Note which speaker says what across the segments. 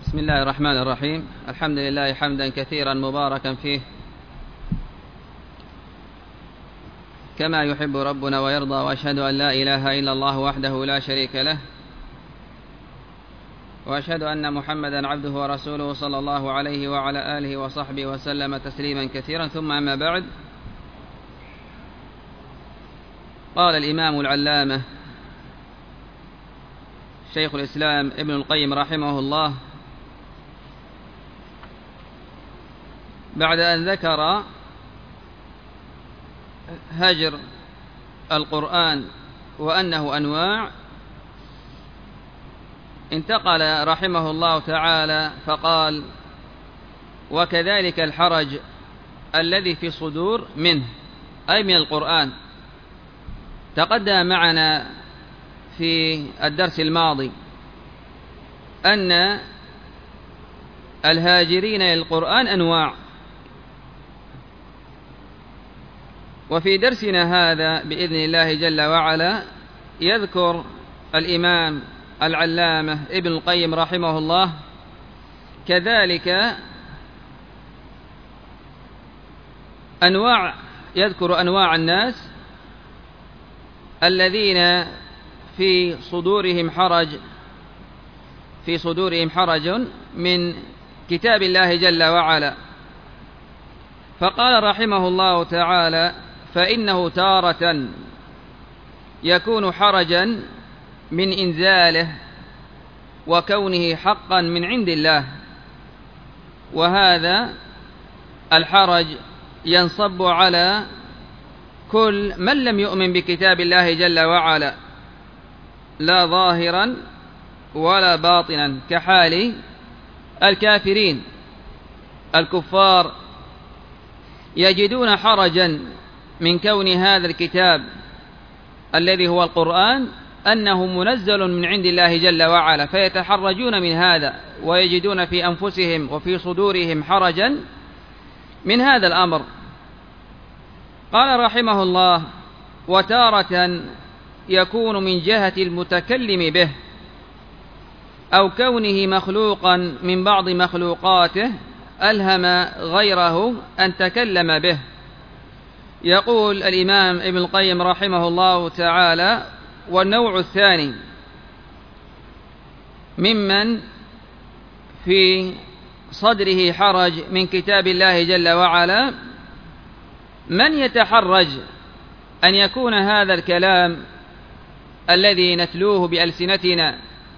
Speaker 1: بسم الله الرحمن الرحيم. الحمد لله حمدا كثيرا مباركا فيه كما يحب ربنا ويرضى، وأشهد أن لا إله إلا الله وحده لا شريك له، وأشهد أن محمدا عبده ورسوله صلى الله عليه وعلى آله وصحبه وسلم تسليما كثيرا. ثم أما بعد، قال الإمام العلامة شيخ الإسلام ابن القيم رحمه الله بعد أن ذكر هجر القرآن وأنه أنواع، انتقل رحمه الله تعالى فقال: وكذلك الحرج الذي في صدور منه، أي من القرآن. تقدم معنا في الدرس الماضي أن الهاجرين للقرآن أنواع، وفي درسنا هذا بإذن الله جل وعلا يذكر الإمام العلامة ابن القيم رحمه الله كذلك يذكر أنواع الناس الذين في صدورهم حرج من كتاب الله جل وعلا. فقال رحمه الله تعالى: فإنه تارة يكون حرجا من إنزاله وكونه حقا من عند الله، وهذا الحرج ينصب على كل من لم يؤمن بكتاب الله جل وعلا، لا ظاهرا ولا باطنا، كحال الكافرين. الكفار يجدون حرجا من كون هذا الكتاب الذي هو القرآن أنه منزل من عند الله جل وعلا، فيتحرجون من هذا ويجدون في أنفسهم وفي صدورهم حرجا من هذا الأمر. قال رحمه الله: وتارة يكون من جهة المتكلم به أو كونه مخلوقا من بعض مخلوقاته ألهم غيره أن تكلم به. يقول الإمام ابن القيم رحمه الله تعالى: والنوع الثاني ممن في صدره حرج من كتاب الله جل وعلا من يتحرج أن يكون هذا الكلام الذي نتلوه بألسنتنا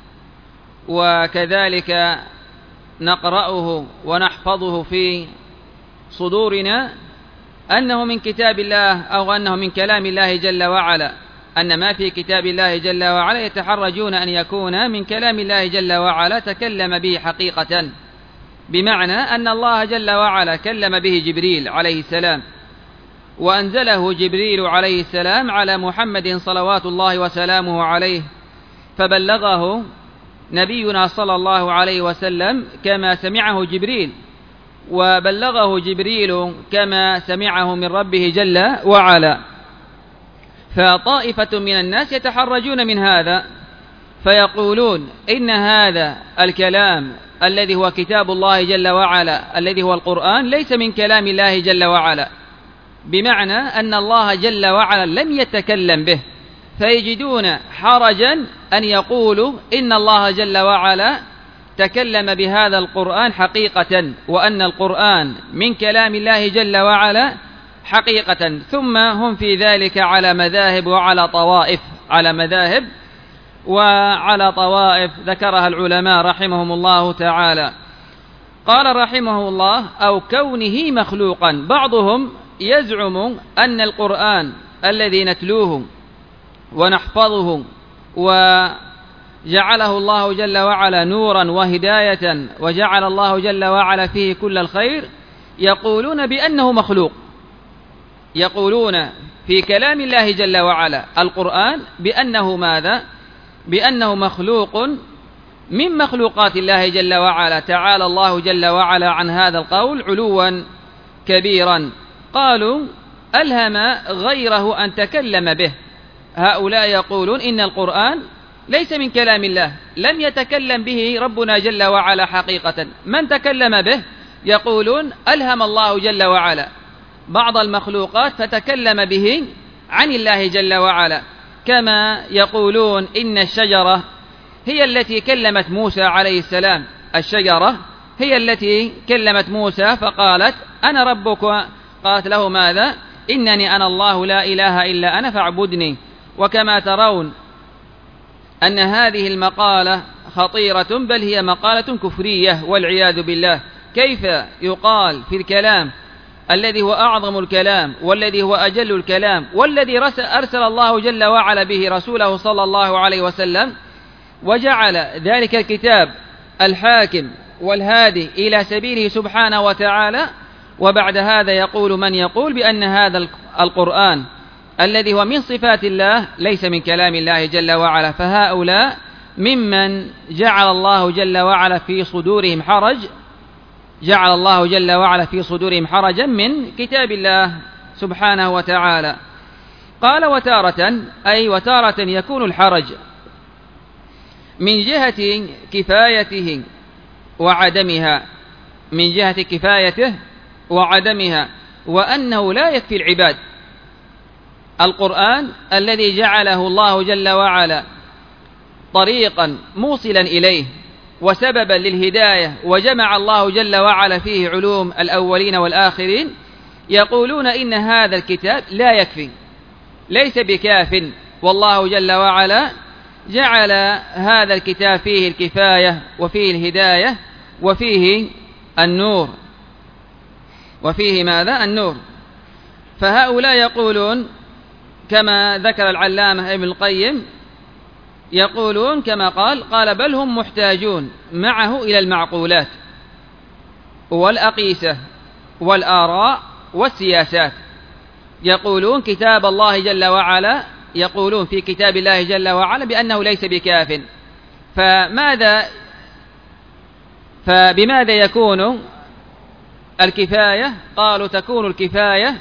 Speaker 1: وكذلك نقرأه ونحفظه في صدورنا أنه من كتاب الله أو أنه من كلام الله جل وعلا، أن ما في كتاب الله جل وعلا يتحرجون أن يكون من كلام الله جل وعلا تكلم به حقيقة، بمعنى أن الله جل وعلا كلم به جبريل عليه السلام، وأنزله جبريل عليه السلام على محمد صلوات الله وسلامه عليه، فبلغه نبينا صلى الله عليه وسلم كما سمعه جبريل، وبلغه جبريل كما سمعه من ربه جل وعلا. فطائفة من الناس يتحرجون من هذا فيقولون إن هذا الكلام الذي هو كتاب الله جل وعلا الذي هو القرآن ليس من كلام الله جل وعلا، بمعنى أن الله جل وعلا لم يتكلم به، فيجدون حرجا أن يقولوا إن الله جل وعلا تكلم بهذا القرآن حقيقة، وأن القرآن من كلام الله جل وعلا حقيقة. ثم هم في ذلك على مذاهب وعلى طوائف ذكرها العلماء رحمهم الله تعالى. قال رحمه الله: أو كونه مخلوقا. بعضهم يزعم أن القرآن الذي نتلوه ونحفظه وجعله الله جل وعلا نورا وهداية وجعل الله جل وعلا فيه كل الخير، يقولون بأنه مخلوق، يقولون في كلام الله جل وعلا القرآن بأنه ماذا؟ بأنه مخلوق من مخلوقات الله جل وعلا، تعالى الله جل وعلا عن هذا القول علوا كبيرا. قالوا: ألهم غيره أن تكلم به. هؤلاء يقولون إن القرآن ليس من كلام الله، لم يتكلم به ربنا جل وعلا حقيقة. من تكلم به؟ يقولون ألهم الله جل وعلا بعض المخلوقات فتكلم به عن الله جل وعلا، كما يقولون إن الشجرة هي التي كلمت موسى عليه السلام، الشجرة هي التي كلمت موسى فقالت أنا ربك، قالت له ماذا؟ إنني أنا الله لا إله إلا أنا فاعبدني. وكما ترون أن هذه المقالة خطيرة، بل هي مقالة كفرية والعياذ بالله. كيف يقال في الكلام الذي هو أعظم الكلام والذي هو أجل الكلام والذي أرسل الله جل وعلا به رسوله صلى الله عليه وسلم، وجعل ذلك الكتاب الحاكم والهادي إلى سبيله سبحانه وتعالى، وبعد هذا يقول من يقول بأن هذا القرآن الذي هو من صفات الله ليس من كلام الله جل وعلا، فهؤلاء ممن جعل الله جل وعلا في صدورهم حرج، جعل الله جل وعلا في صدورهم حرجا من كتاب الله سبحانه وتعالى. قال وتارة يكون الحرج من جهة كفايته وعدمها، من جهة كفايته وعدمها، وأنه لا يكفي العباد. القرآن الذي جعله الله جل وعلا طريقا موصلا إليه وسببا للهداية، وجمع الله جل وعلا فيه علوم الأولين والآخرين، يقولون إن هذا الكتاب لا يكفي، ليس بكاف، والله جل وعلا جعل هذا الكتاب فيه الكفاية وفيه الهداية وفيه النور، وفيه ماذا؟ النور. فهؤلاء يقولون كما ذكر العلامة ابن القيم، يقولون كما قال بل هم محتاجون معه إلى المعقولات والأقيسة والآراء والسياسات. يقولون كتاب الله جل وعلا، يقولون في كتاب الله جل وعلا بأنه ليس بكاف، فبماذا يكون الكفاية؟ قالوا تكون الكفاية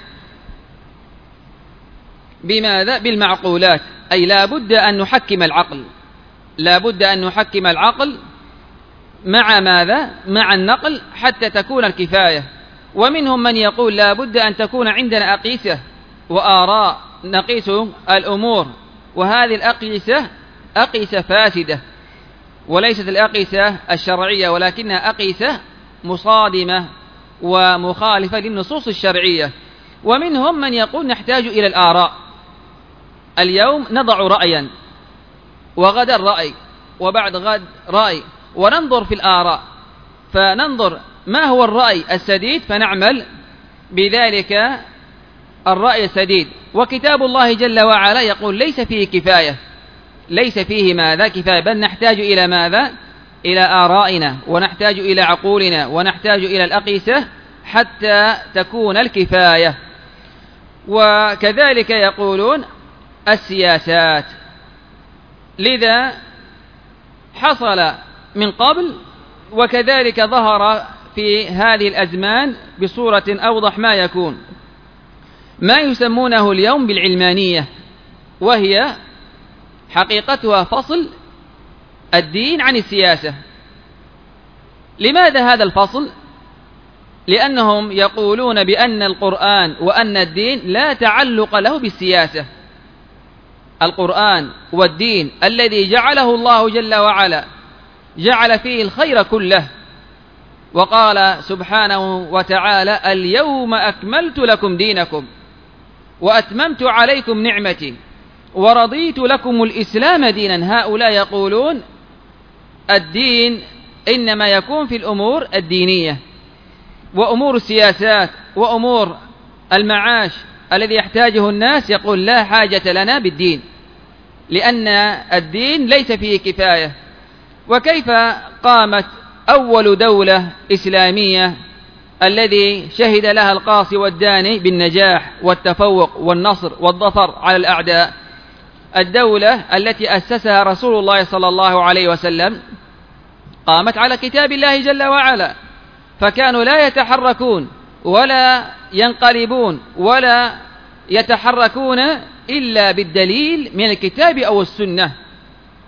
Speaker 1: بماذا؟ بالمعقولات، أي لا بد أن نحكم العقل، لا بد أن نحكم العقل مع ماذا؟ مع النقل حتى تكون الكفاية. ومنهم من يقول لا بد أن تكون عندنا أقيسة وآراء نقيس الأمور، وهذه الأقيسة أقيسة فاسدة وليست الأقيسة الشرعية، ولكنها أقيسة مصادمة ومخالفة للنصوص الشرعية. ومنهم من يقول نحتاج إلى الآراء، اليوم نضع رأيا وغدا رأي وبعد غد رأي، وننظر في الآراء فننظر ما هو الرأي السديد فنعمل بذلك الرأي السديد. وكتاب الله جل وعلا يقول ليس فيه كفاية، ليس فيه ماذا؟ كفاية، بل نحتاج إلى ماذا؟ إلى آرائنا، ونحتاج إلى عقولنا، ونحتاج إلى الأقيسة حتى تكون الكفاية. وكذلك يقولون السياسات، لذا حصل من قبل وكذلك ظهر في هذه الأزمان بصورة أوضح ما يكون ما يسمونه اليوم بالعلمانية، وهي حقيقتها فصل الدين عن السياسة. لماذا هذا الفصل؟ لأنهم يقولون بأن القرآن وأن الدين لا تعلق له بالسياسة. القرآن والدين الذي جعله الله جل وعلا جعل فيه الخير كله، وقال سبحانه وتعالى اليوم أكملت لكم دينكم وأتممت عليكم نعمتي ورضيت لكم الإسلام دينا. هؤلاء يقولون الدين إنما يكون في الأمور الدينية، وأمور السياسات وأمور المعاش الذي يحتاجه الناس يقول لا حاجة لنا بالدين، لأن الدين ليس فيه كفاية. وكيف قامت أول دولة إسلامية الذي شهد لها القاصي والداني بالنجاح والتفوق والنصر والظفر على الأعداء؟ الدولة التي أسسها رسول الله صلى الله عليه وسلم قامت على كتاب الله جل وعلا، فكانوا لا يتحركون ولا ينقلبون ولا يتحركون إلا بالدليل من الكتاب أو السنة.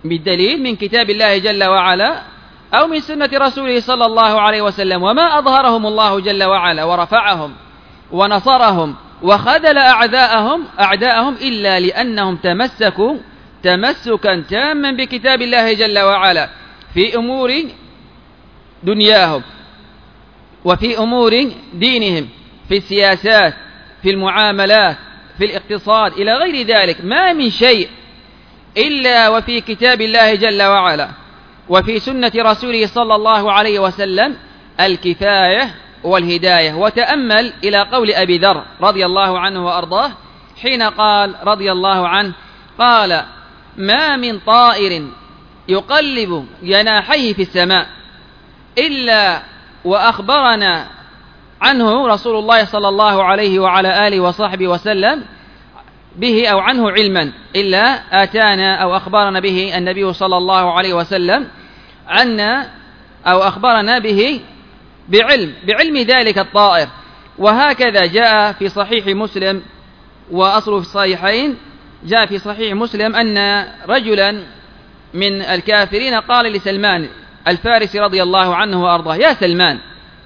Speaker 1: بالدليل من كتاب الله جل وعلا أو من سنة رسوله صلى الله عليه وسلم. وما أظهرهم الله جل وعلا ورفعهم ونصرهم وخذل أعداءهم إلا لأنهم تمسكوا تمسكا تاما بكتاب الله جل وعلا في أمور دنياهم وفي أمور دينهم، في السياسات، في المعاملات، في الاقتصاد إلى غير ذلك. ما من شيء إلا وفي كتاب الله جل وعلا وفي سنة رسوله صلى الله عليه وسلم الكفاية والهداية. وتأمل إلى قول أبي ذر رضي الله عنه وأرضاه حين قال رضي الله عنه قال: ما من طائر يقلب جناحيه في السماء إلا وأخبرنا عنه رسول الله صلى الله عليه وعلى آله وصحبه وسلم به أو عنه علما، إلا آتانا أو أخبرنا به النبي صلى الله عليه وسلم عنا أو أخبرنا به بعلم ذلك الطائر. وهكذا جاء في صحيح مسلم، وأصله في الصحيحين، جاء في صحيح مسلم أن رجلا من الكافرين قال لسلمان الفارسي رضي الله عنه وأرضاه: يا سلمان،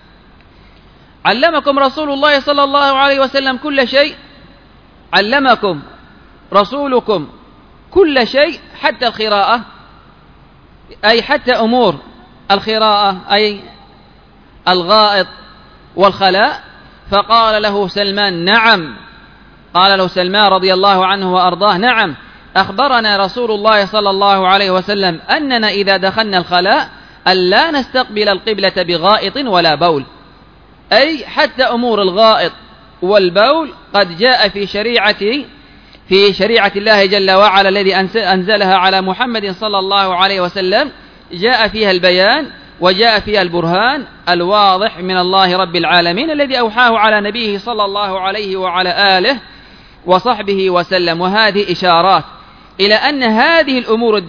Speaker 1: علمكم رسول الله صلى الله عليه وسلم كل شيء؟ علمكم رسولكم كل شيء حتى القراءة، أي حتى أمور القراءة، أي الغائط والخلاء؟ فقال له سلمان: نعم. قال له سلمان رضي الله عنه وأرضاه: نعم، أخبرنا رسول الله صلى الله عليه وسلم أننا إذا دخلنا الخلاء ألا نستقبل القبلة بغائط ولا بول. أي حتى أمور الغائط والبول قد جاء في شريعة الله جل وعلا الذي أنزلها على محمد صلى الله عليه وسلم، جاء فيها البيان وجاء فيها البرهان الواضح من الله رب العالمين الذي أوحاه على نبيه صلى الله عليه وعلى آله وصحبه وسلم. وهذه إشارات إلى أن هذه الأمور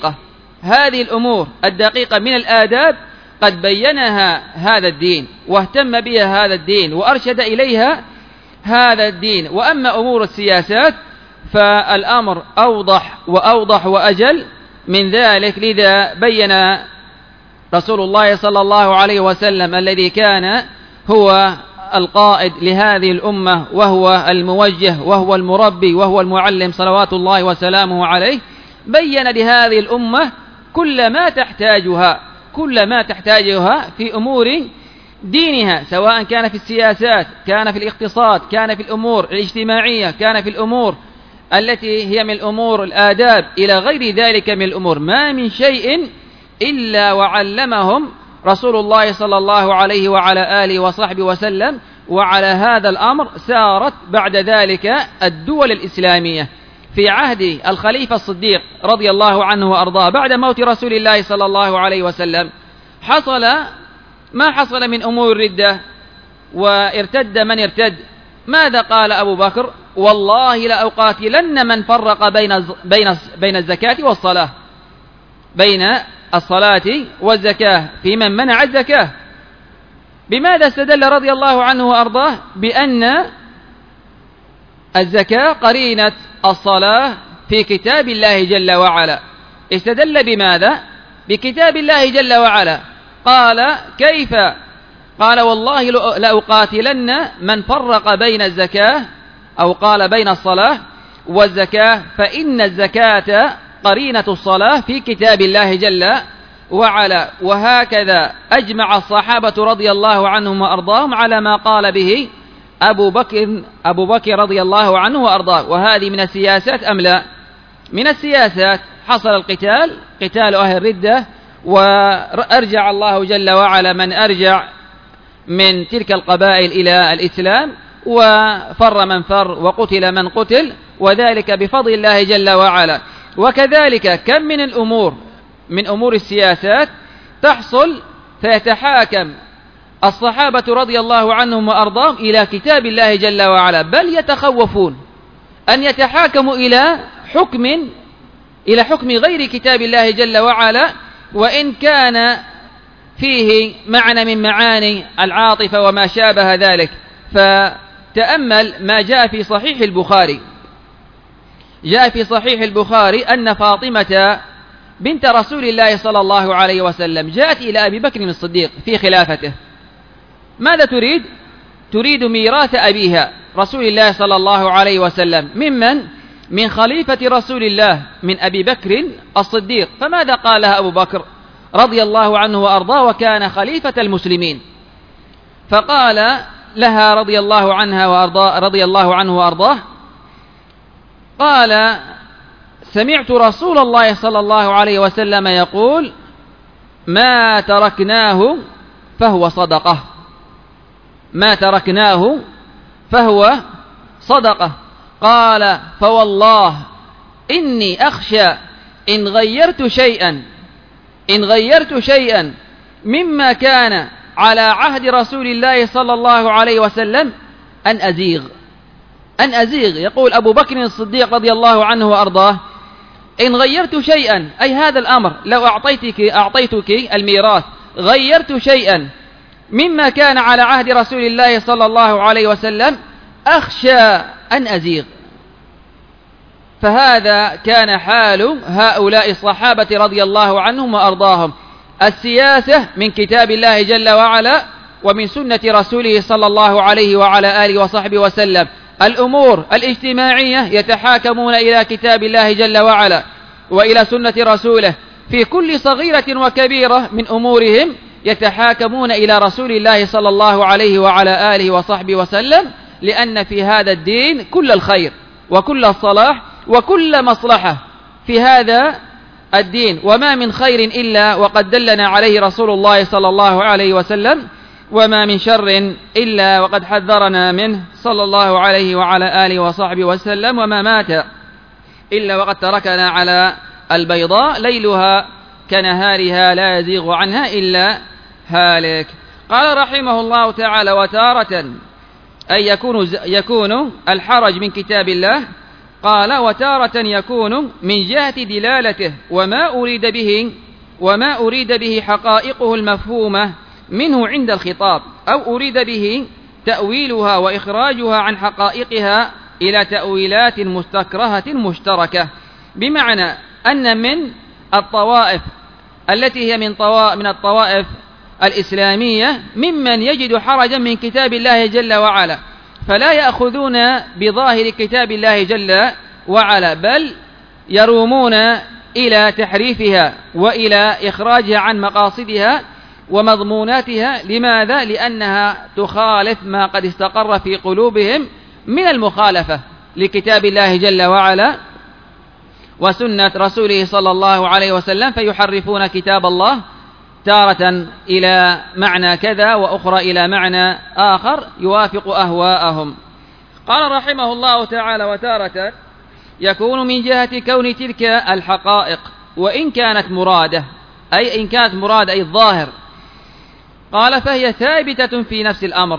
Speaker 1: الدقيقة من الآداب قد بينها هذا الدين واهتم بها هذا الدين وأرشد إليها هذا الدين. وأما أمور السياسات فالأمر أوضح وأجل من ذلك. لذا بين رسول الله صلى الله عليه وسلم الذي كان هو القائد لهذه الأمة وهو الموجه وهو المربي وهو المعلم صلوات الله وسلامه عليه، بين لهذه الأمة كل ما تحتاجها في أمور دينها، سواء كان في السياسات، كان في الاقتصاد، كان في الأمور الاجتماعية، كان في الأمور التي هي من الأمور الآداب إلى غير ذلك من الأمور. ما من شيء إلا وعلمهم رسول الله صلى الله عليه وعلى آله وصحبه وسلم. وعلى هذا الأمر سارت بعد ذلك الدول الإسلامية في عهد الخليفة الصديق رضي الله عنه وأرضاه بعد موت رسول الله صلى الله عليه وسلم. ما حصل من أمور الردة وارتد من ارتد. ماذا قال أبو بكر؟ والله لأقاتلن من فرق بين الزكاة والصلاة، بين الصلاة والزكاة في من منع الزكاة. بماذا استدل رضي الله عنه وأرضاه؟ بأن الزكاة قرينة الصلاة في كتاب الله جل وعلا. استدل بماذا؟ بكتاب الله جل وعلا. قال: كيف؟ قال: والله لأقاتلن من فرق بين الزكاة، أو قال بين الصلاة والزكاة، فإن الزكاة قرينة الصلاة في كتاب الله جل وعلا. وهكذا أجمع الصحابة رضي الله عنهم وأرضاهم على ما قال به أبو بكر رضي الله عنه وأرضاه. وهذه من السياسات أم لا؟ من السياسات. حصل قتال أهل الردة، وأرجع الله جل وعلا من أرجع من تلك القبائل إلى الإسلام، وفر من فر وقتل من قتل، وذلك بفضل الله جل وعلا. وكذلك كم من أمور السياسات تحصل فيتحاكم الصحابة رضي الله عنهم وأرضاهم إلى كتاب الله جل وعلا، بل يتخوفون أن يتحاكموا إلى حكم غير كتاب الله جل وعلا، وإن كان فيه معنى من معاني العاطفة وما شابه ذلك. فتأمل ما جاء في صحيح البخاري. جاء في صحيح البخاري أن فاطمة بنت رسول الله صلى الله عليه وسلم جاءت إلى أبي بكر الصديق في خلافته. ماذا تريد؟ تريد ميراث أبيها رسول الله صلى الله عليه وسلم. ممن؟ من خليفة رسول الله، من أبي بكر الصديق. فماذا قالها أبو بكر رضي الله عنه وأرضاه وكان خليفة المسلمين؟ فقال لها رضي الله عنه وأرضاه قال: سمعت رسول الله صلى الله عليه وسلم يقول: ما تركناه فهو صدقة، ما تركناه فهو صدقة. قال: فوالله إني أخشى إن غيرت شيئا مما كان على عهد رسول الله صلى الله عليه وسلم أن أزيغ. يقول أبو بكر الصديق رضي الله عنه وأرضاه: إن غيرت شيئا، أي هذا الأمر لو أعطيتك الميراث، غيرت شيئا مما كان على عهد رسول الله صلى الله عليه وسلم أخشى أن أزيغ. فهذا كان حال هؤلاء الصحابة رضي الله عنهم وأرضاهم. السياسة من كتاب الله جل وعلا ومن سنة رسوله صلى الله عليه وعلى آله وصحبه وسلم. الأمور الاجتماعية يتحاكمون إلى كتاب الله جل وعلا وإلى سنة رسوله. في كل صغيرة وكبيرة من أمورهم يتحاكمون إلى رسول الله صلى الله عليه وعلى آله وصحبه وسلم، لأن في هذا الدين كل الخير وكل الصلاح وكل مصلحة في هذا الدين، وما من خير إلا وقد دلنا عليه رسول الله صلى الله عليه وسلم، وما من شر إلا وقد حذرنا منه صلى الله عليه وعلى آله وصحبه وسلم، وما مات إلا وقد تركنا على البيضاء ليلها كنهارها لا يزيغ عنها إلا هالك. قال رحمه الله تعالى: وتارة أي يكون الحرج من كتاب الله. قال: وتارة يكون من جهة دلالته وما أريد به حقائقه المفهومة منه عند الخطاب، أو أريد به تأويلها وإخراجها عن حقائقها إلى تأويلات مستكرهة مشتركة. بمعنى أن من الطوائف التي هي من الطوائف الإسلامية ممن يجد حرجا من كتاب الله جل وعلا، فلا يأخذون بظاهر كتاب الله جل وعلا، بل يرومون إلى تحريفها وإلى إخراجها عن مقاصدها ومضموناتها. لماذا؟ لأنها تخالف ما قد استقر في قلوبهم من المخالفة لكتاب الله جل وعلا وسنة رسوله صلى الله عليه وسلم، فيحرفون كتاب الله تارة إلى معنى كذا وأخرى إلى معنى آخر يوافق أهواءهم. قال رحمه الله تعالى: وتارة يكون من جهة كون تلك الحقائق وإن كانت مرادة، أي إن كانت مرادة أي الظاهر. قال: فهي ثابتة في نفس الأمر،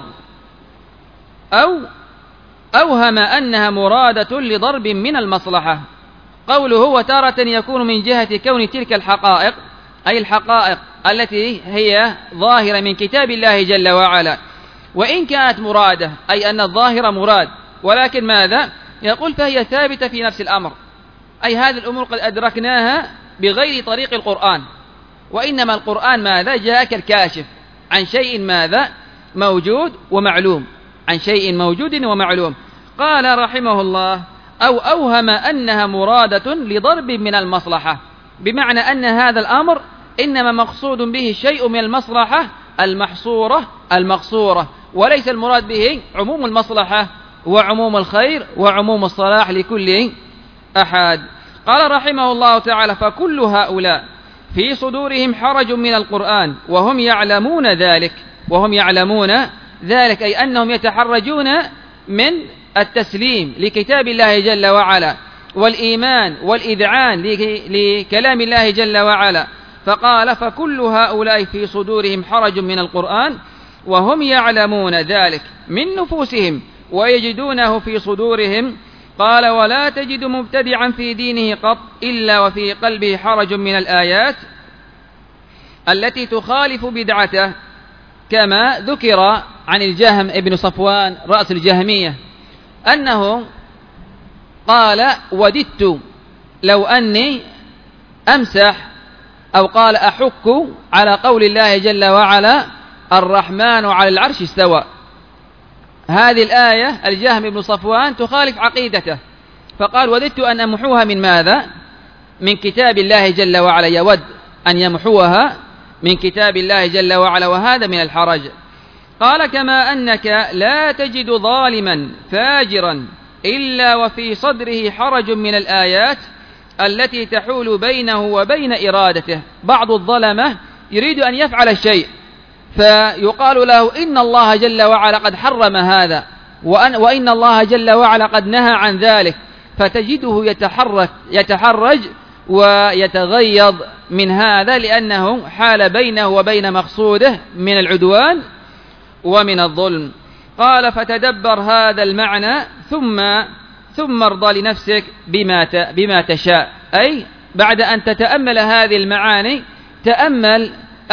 Speaker 1: أو أوهم أنها مرادة لضرب من المصلحة. قوله وتارة يكون من جهة كون تلك الحقائق، أي الحقائق التي هي ظاهرة من كتاب الله جل وعلا، وإن كانت مرادة أي أن الظاهر مراد، ولكن ماذا؟ يقول فهي ثابتة في نفس الأمر، أي هذه الأمور قد أدركناها بغير طريق القرآن، وإنما القرآن ماذا؟ جاء كالكاشف عن شيء ماذا؟ موجود ومعلوم، عن شيء موجود ومعلوم. قال رحمه الله: أو أوهم أنها مرادة لضرب من المصلحة، بمعنى أن هذا الأمر إنما مقصود به شيء من المصلحة المحصورة المقصورة، وليس المراد به عموم المصلحة وعموم الخير وعموم الصلاح لكل أحد. قال رحمه الله تعالى: فكل هؤلاء في صدورهم حرج من القرآن وهم يعلمون ذلك، أي أنهم يتحرجون من التسليم لكتاب الله جل وعلا والإيمان والإذعان لكلام الله جل وعلا. فقال: فكل هؤلاء في صدورهم حرج من القرآن وهم يعلمون ذلك من نفوسهم ويجدونه في صدورهم. قال: ولا تجد مبتدعا في دينه قط إلا وفي قلبه حرج من الآيات التي تخالف بدعته، كما ذكر عن الجهم ابن صفوان رأس الجهمية أنه قال: وددت لو أني أمسح أو قال أحك على قول الله جل وعلا الرحمن على العرش استوى. هذه الآية الجهم بن صفوان تخالف عقيدته، فقال وددت أن أمحوها من ماذا؟ من كتاب الله جل وعلا، يود أن يمحوها من كتاب الله جل وعلا، وهذا من الحرج. قال كما أنك لا تجد ظالما فاجرا إلا وفي صدره حرج من الآيات التي تحول بينه وبين إرادته. بعض الظلمة يريد أن يفعل الشيء فيقال له إن الله جل وعلا قد حرم هذا، وإن الله جل وعلا قد نهى عن ذلك، فتجده يتحرج ويتغيظ من هذا، لأنه حال بينه وبين مقصوده من العدوان ومن الظلم. قال فتدبر هذا المعنى ثم ارضى لنفسك بما تشاء، أي بعد أن تتأمل هذه المعاني تأمل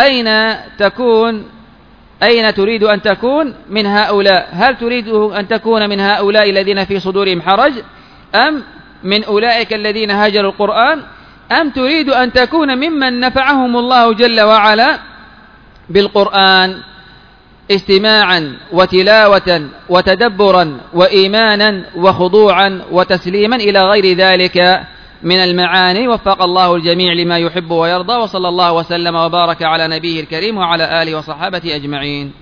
Speaker 1: أين تريد أن تكون من هؤلاء. هل تريد أن تكون من هؤلاء الذين في صدورهم حرج، أم من أولئك الذين هاجروا القرآن، أم تريد أن تكون ممن نفعهم الله جل وعلا بالقرآن استماعا وتلاوة وتدبرا وإيمانا وخضوعا وتسليما إلى غير ذلك من المعاني. وفق الله الجميع لما يحب ويرضى، وصلى الله وسلم وبارك على نبيه الكريم وعلى آله وصحابته أجمعين.